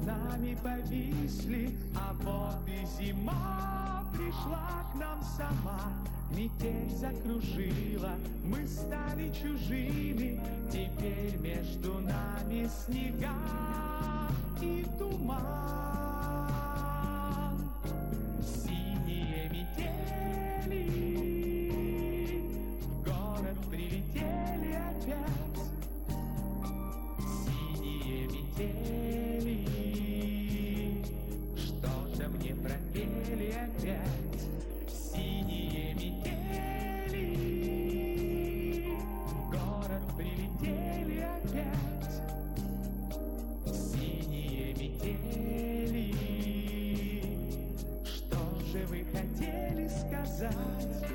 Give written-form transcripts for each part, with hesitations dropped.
нами повисли, а вот и зима пришла к нам сама. Метель закружила, мы стали чужими, теперь между нами снега и туман. Синие метели в город прилетели опять. Синие метели, что же мне пропели опять? Синие метели в город прилетели опять. Синие метели, что же вы хотели сказать?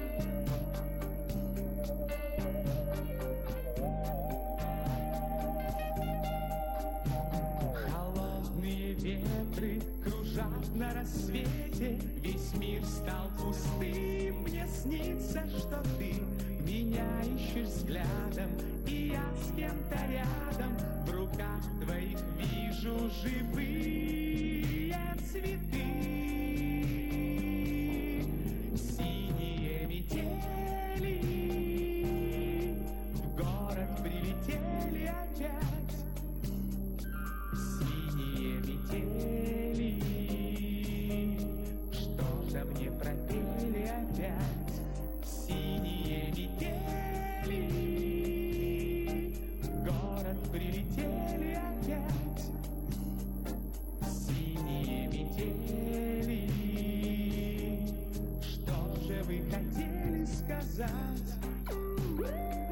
Холодные ветры кружат на рассвете, весь мир стал пустым. Мне снится, что ты меня ищешь взглядом, и я с кем-то рядом. В руках твоих вижу живые цветы. Синие метели в город прилетели опять. Синие метели, что же мне пропели опять? Синие метели в город прилетели опять. Синие метели, что же вы хотели сказать?